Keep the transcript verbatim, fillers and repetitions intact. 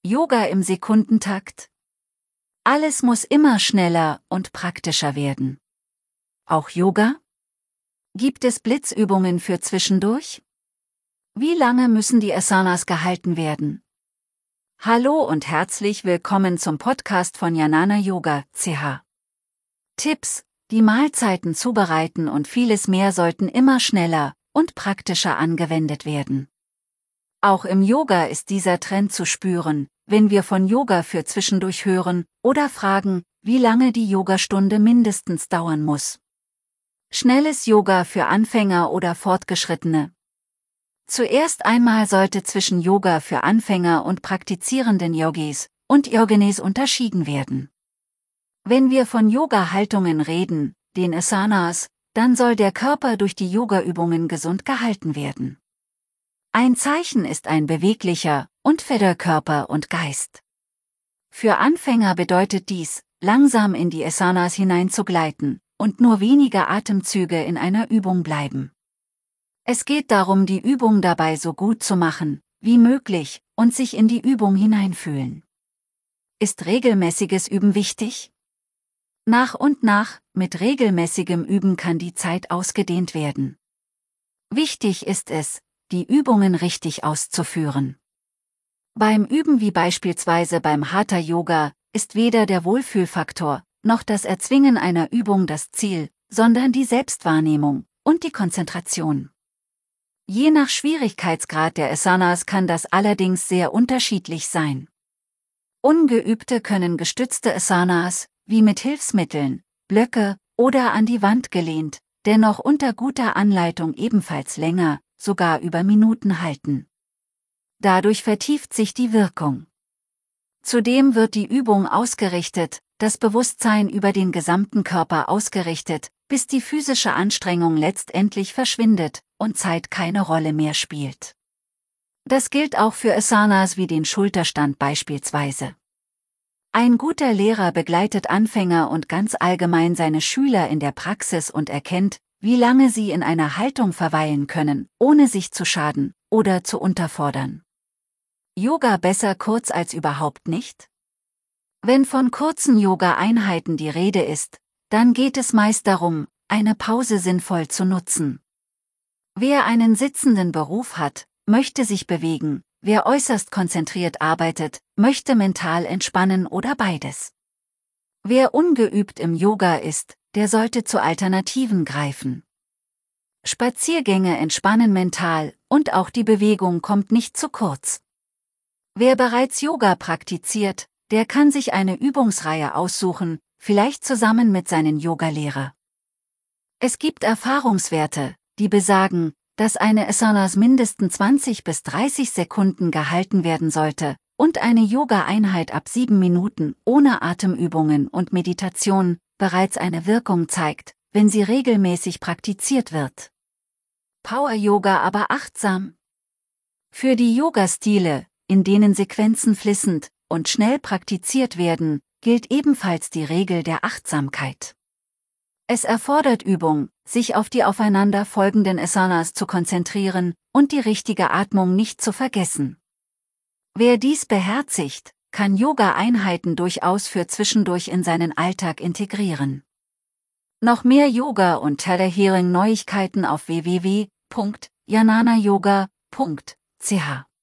Yoga im Sekundentakt? Alles muss immer schneller und praktischer werden. Auch Yoga? Gibt es Blitzübungen für zwischendurch? Wie lange müssen die Asanas gehalten werden? Hallo und herzlich willkommen zum Podcast von Jnana Yoga C H. Tipps: Die Mahlzeiten zubereiten und vieles mehr sollten immer schneller und praktischer angewendet werden. Auch im Yoga ist dieser Trend zu spüren, wenn wir von Yoga für zwischendurch hören oder fragen, wie lange die Yogastunde mindestens dauern muss. Schnelles Yoga für Anfänger oder Fortgeschrittene. Zuerst einmal sollte zwischen Yoga für Anfänger und praktizierenden Yogis und Yoginis unterschieden werden. Wenn wir von Yoga-Haltungen reden, den Asanas, dann soll der Körper durch die Yoga-Übungen gesund gehalten werden. Ein Zeichen ist ein beweglicher und fetter Körper und Geist. Für Anfänger bedeutet dies, langsam in die Asanas hineinzugleiten und nur wenige Atemzüge in einer Übung bleiben. Es geht darum, die Übung dabei so gut zu machen wie möglich und sich in die Übung hineinfühlen. Ist regelmäßiges Üben wichtig? Nach und nach, mit regelmäßigem Üben kann die Zeit ausgedehnt werden. Wichtig ist es, die Übungen richtig auszuführen. Beim Üben wie beispielsweise beim Hatha Yoga ist weder der Wohlfühlfaktor noch das Erzwingen einer Übung das Ziel, sondern die Selbstwahrnehmung und die Konzentration. Je nach Schwierigkeitsgrad der Asanas kann das allerdings sehr unterschiedlich sein. Ungeübte können gestützte Asanas, wie mit Hilfsmitteln, Blöcke oder an die Wand gelehnt, dennoch unter guter Anleitung ebenfalls länger, sogar über Minuten halten. Dadurch vertieft sich die Wirkung. Zudem wird die Übung ausgerichtet, das Bewusstsein über den gesamten Körper ausgerichtet, bis die physische Anstrengung letztendlich verschwindet und Zeit keine Rolle mehr spielt. Das gilt auch für Asanas wie den Schulterstand beispielsweise. Ein guter Lehrer begleitet Anfänger und ganz allgemein seine Schüler in der Praxis und erkennt, wie lange sie in einer Haltung verweilen können, ohne sich zu schaden oder zu unterfordern. Yoga besser kurz als überhaupt nicht? Wenn von kurzen Yoga-Einheiten die Rede ist, dann geht es meist darum, eine Pause sinnvoll zu nutzen. Wer einen sitzenden Beruf hat, möchte sich bewegen, wer äußerst konzentriert arbeitet, möchte mental entspannen oder beides. Wer ungeübt im Yoga ist, der sollte zu Alternativen greifen. Spaziergänge entspannen mental und auch die Bewegung kommt nicht zu kurz. Wer bereits Yoga praktiziert, der kann sich eine Übungsreihe aussuchen, vielleicht zusammen mit seinem Yogalehrer. Es gibt Erfahrungswerte, die besagen, dass eine Asanas mindestens zwanzig bis dreißig Sekunden gehalten werden sollte und eine Yoga-Einheit ab sieben Minuten ohne Atemübungen und Meditation bereits eine Wirkung zeigt, wenn sie regelmäßig praktiziert wird. Power-Yoga aber achtsam. Für die Yoga-Stile, in denen Sequenzen fließend und schnell praktiziert werden, gilt ebenfalls die Regel der Achtsamkeit. Es erfordert Übung, sich auf die aufeinander folgenden Asanas zu konzentrieren und die richtige Atmung nicht zu vergessen. Wer dies beherzigt, kann Yoga-Einheiten durchaus für zwischendurch in seinen Alltag integrieren. Noch mehr Yoga- und Telehearing-Neuigkeiten auf w w w punkt jnana yoga punkt c h.